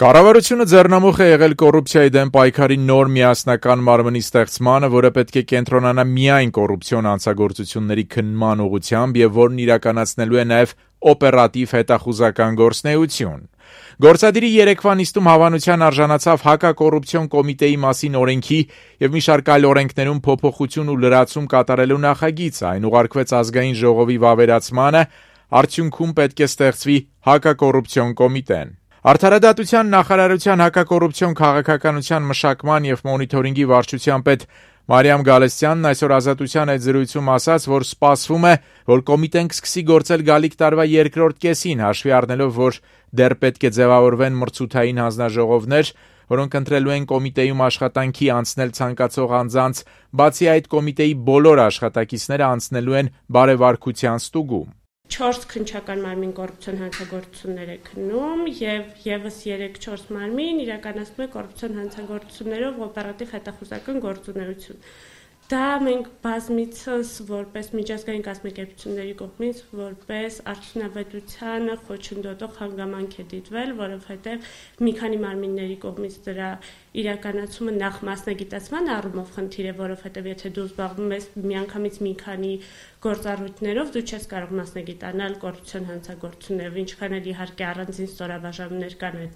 Կառավարությունը ձեռնամուխ է եղել կոռուպցիայի դեմ պայքարի նոր միասնական մարմնի ստեղծմանը, որը պետք է կենտրոնանա միայն կոռուպցիոն հանցագործությունների քննման ուղղությամբ եւ որն իրականացնելու է նաեւ օպերատիվ հետախուզական գործունեություն։ Գործադիրի երեկվա նիստում հավանության արժանացավ հակակոռուպցիոն կոմիտեի մասին օրենքի եւ մի շարք այլ օրենքներում փոփոխություն ու լրացում կատարելու նախագիծը, այն ուղարկվեց ազգային ժողովի վավերացմանը, արդյունքում պետք է ստեղծվի հակակոռուպցիոն կոմիտեն։ Արդարադատության նախարարության հակակոռուպցիոն քաղաքականության մշակման եւ մոնիթորինգի վարչության պետ Մարիամ Գալստյանն այսօր Ազատության այդ զրույցում ասաց, որ սպասվում է, որ կոմիտեն կսկսի գործել գալիք տարվա երկրորդ կեսին, հաշվի առնելով, որ դեռ պետք է ձևավորվեն մրցութային հանձնաժողովներ, որոնք ընտրելու են կոմիտեում աշխատանքի անցնել ցանկացող անձանց, բացի այդ կոմիտեի բոլոր աշխատակիցները անցնելու են բարեվարկության ստուգում։ 4 քննչական մարմին կոռուպցիոն հանցագործություններ է քննում եւ եւս 3-4 մարմին իրականացնում է կոռուպցիոն հանցագործություններով օպերատիվ հետախուզական գործունեություն։ Դա մենք բազմիցս որպես միջազգային կազմակերպությունների կողմից որպես արդյունավետությանը խոչընդոտող հանգամանք է դիտվել, որովհետև մի քանի մարմինների կողմից դրա իրականացումը նախ մասնագիտացման առումով խնդիր է, որովհետև եթե դու զբաղվում ես միանգամից մի քանի գործառույթներով, դու չես կարող մասնագիտանալ կոռուպցիոն հանցագործություններով, ինչքան էլ իհարկե առանձին ստորաբաժանումներ կան այդ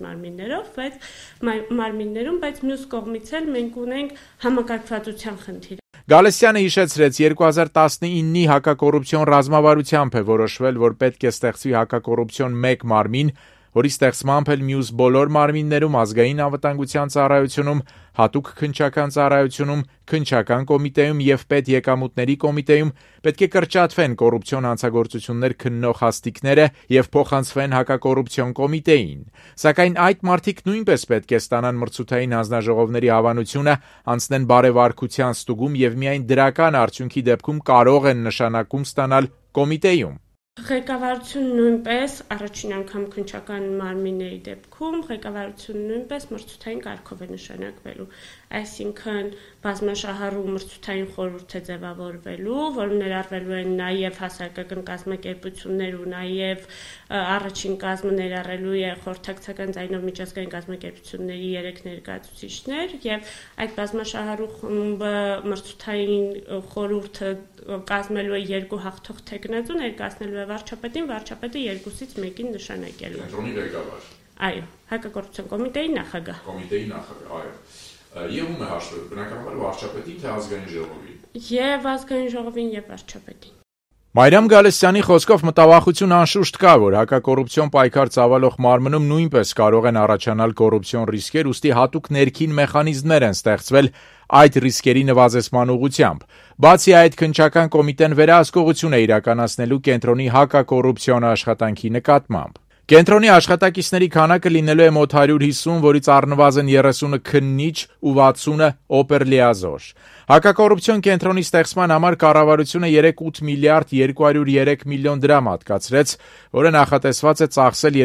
մարմիններում, բայց մյուս կողմից էլ մենք ունենք համակարգվածության խնդիր։ Գալստյանը հիշեցրեց 2019-ի հակակոռուպցիոն ռազմավարությամբ է որոշվել, որ պետք է ստեղծվի հակակոռուպցիոն մեկ մարմին, որի ստեղծմամբ էլ մյուս բոլոր մարմիններում ազգային անվտանգության ծառայությունում, հատուկ քննչական ծառայությունում, քննչական կոմիտեում եւ պետեկամուտների կոմիտեում պետք է կրճատվեն կոռուպցիոն հանցագործություններ քննող հաստիքները եւ փոխանցվեն հակակոռուպցիոն կոմիտեին։ Սակայն այդ մարդիկ նույնպես պետք է ստանան մրցութային հանձնաժողովների հավանությունը, անցնեն բարեվարկության ստուգում եւ միայն դրական արդյունքի դեպքում կարող են նշանակում ստանալ կոմիտեում։ Ղեկավարությունը նույնպես առաջին անգամ քննչական մարմինների դեպքում ղեկավարությունը նույնպես մրցութային կարգով է նշանակվելու, այսինքն բազմաշահառու մրցութային խորհուրդ է ձևավորվելու, որում ներառվելու են նաև հասարակական կազմակերպություններ ու նաև առաջին կազմը ներառելու է խորհրդակցական ձայնով միջազգային կազմակերպությունների 3 ներկայացուցիչներ եւ այդ բազմաշահառու խումբը մրցութային խորհուրդը կազմելու է 2 հաղթող թեկնածու ներկայացնելու վարչապետին, վարչապետը 2-ից 1-ին նշանակելու։ Կենտրոնի ղեկավար։ Այո, հակակոռուպցիոն կոմիտեի նախագահ։ Կոմիտեի նախագահ, այո։ Եվ ում է հաշվել, բնականաբար վարչապետին, թե ազգային ժողովին։ Եվ ազգային ժողովին եւ վարչապետին։ Մարիամ Գալստյանի խոսքով մտավախություն անշուշտ կա, որ հակակոռուպցիոն պայքար ծավալող մարմնում նույնպես կարող են առաջանալ կոռուպցիոն ռիսկեր, ուստի հատուկ ներքին մեխանիզմներ են ստեղծվել այդ ռիսկերի նվազեցման ուղղությամբ։ Բացի այդ, քննչական կոմիտեն վերահսկողություն է իրականացնելու կենտրոնի հակակոռուպցիոն աշխատանքի նկատմամբ։ Կենտրոնի աշխատակիցների քանակը լինելու է մոտ 150, որից առնվազն 30-ը քննիչ ու 60-ը օպերլիազոր։ Հակակոռուպցիոն կենտրոնի ստեղծման համար կառավարությունը 3.8 միլիարդ 203 միլիոն դրամ հատկացրեց, որը նախատեսված է ծախսել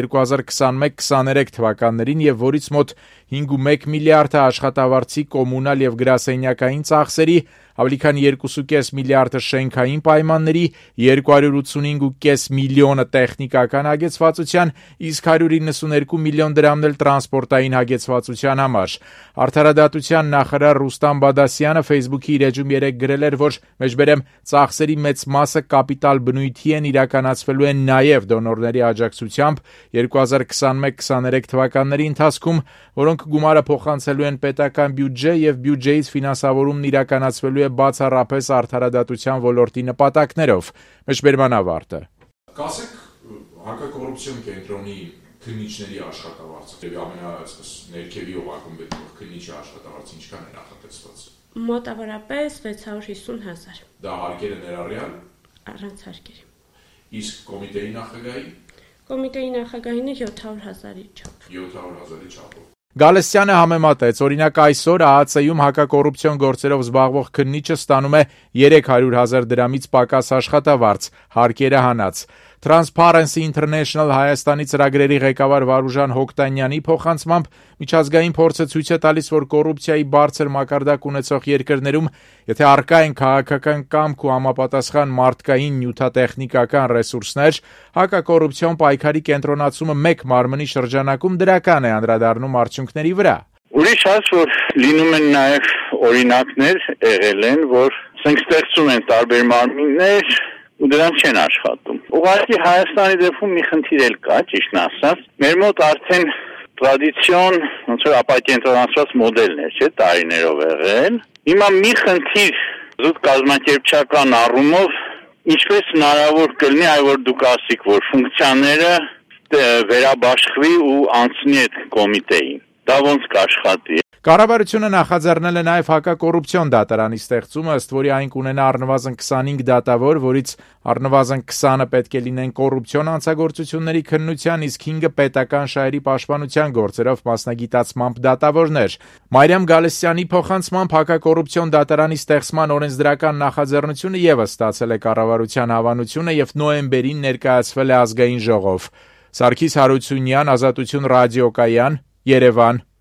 2021-23 թվականներին եւ որից մոտ 5.1 միլիարդը աշխատավարձի, կոմունալ եւ գրասենյակային ծախսերի, ավելի քան 2.5 միլիարդը շենքային պայմանների, 285.5 միլիոնը տեխնիկական հագեցվածության, իսկ 192 միլիոն դրամն էլ տրանսպորտային հագեցվածության համար։ Արդարադատության նախարար Ռուստամ Բադասյանը Facebook-ի իր էջում երեկ գրել էր, որ մեջբերեմ ծախսերի մեծ մասը կապիտալ բնույթի են, իրականացվելու են նաև դոնորների աջակցությամբ 2021-23 թվականների ընթացքում, որոնք գումարը փոխանցելու են պետական բյուջե եւ բյուջեից ֆինանսավորումն իրականացվելու է բացառապես արդարադատության ոլորտի նպատակներով։ Մեջբերման ավարտը։ Կասեք հակակոռուպցիոն կենտրոնի քննիչների աշխատավարձը եւ ամենաայսպես ներքևի օղակում գտնվող քննիչի աշխատավարձը ինչքան է նախատեսված։ Մոտավորապես 650,000։ Դա հարկերը ներառյալ։ Առանց հարկերի։ Իսկ կոմիտեի նախագահի։ Կոմիտեի նախագահինը 700,000-ի չափ։ 700,000-ի չափով։ Գալստյանը համեմատեց, օրինակ այսօր ԱԱՑ-ում հակակոռուպցիոն գործերով զբաղվող քննիչը ստանում է 300,000 դրամից պակաս աշխատավարձ, հարկերը հանած։ Transparency International Հայաստանի ծրագրերի ղեկավար Վարուժան Հոկտանյանի փոխանցմամբ միջազգային փորձը ցույց է տալիս, որ կոռուպցիայի բարձր մակարդակ ունեցող երկրներում, եթե առկա են քաղաքական կամք ու համապատասխան մարդկային նյութատեխնիկական ռեսուրսներ, հակակոռուպցիոն պայքարի կենտրոնացումը մեկ մարմնի շրջանակում դրական է անդրադառնում արդյունքների վրա։ Ուրիշ հաշ, որ լինում են նաև օրինակներ եղել են, որ ստեղծում են տարբեր մարմիններ ու դրանք չեն աշխատում։ Ուղղակի Հայաստանի դեպքում մի խնդիր էլ կա, ճիշտն ասած, մեր մոտ արդեն տրադիցիոն, ոնց որ ապակենտրոնացված մոդելներ, չէ, տարիներով եղել։ Հիմա մի խնդիր զուտ կազմակերպչական առումով ինչպես հնարավոր կլինի, այ որ դուք ասիք, որ ֆունկցիաները վերաբաշխվի ու անցնի այդ կոմիտեին։ Դա ոնց կաշխատի։ Կառավարությունը նախաձեռնել է նաև հակակոռուպցիոն դատարանի ստեղծումը, ըստ որի այն կունենա առնվազն 25 դատավոր, որից առնվազն 20-ը պետք է լինեն կոռուպցիոն հանցագործությունների քննության, իսկ 5-ը պետական շահերի պաշտպանության գործերով մասնագիտացմամբ դատավորներ։ Մարիամ Գալստյանի փոխանցմամբ հակակոռուպցիոն դատարանի ստեղծման օրենսդրական նախաձեռնությունը ևս ստացել է կառավարության հավանությունը եւ նոյեմբերին ներկայացվել է ազգային ժողով։ Սարգիս Հարությունյան, Ազատություն ռադիոկայան, Երևան։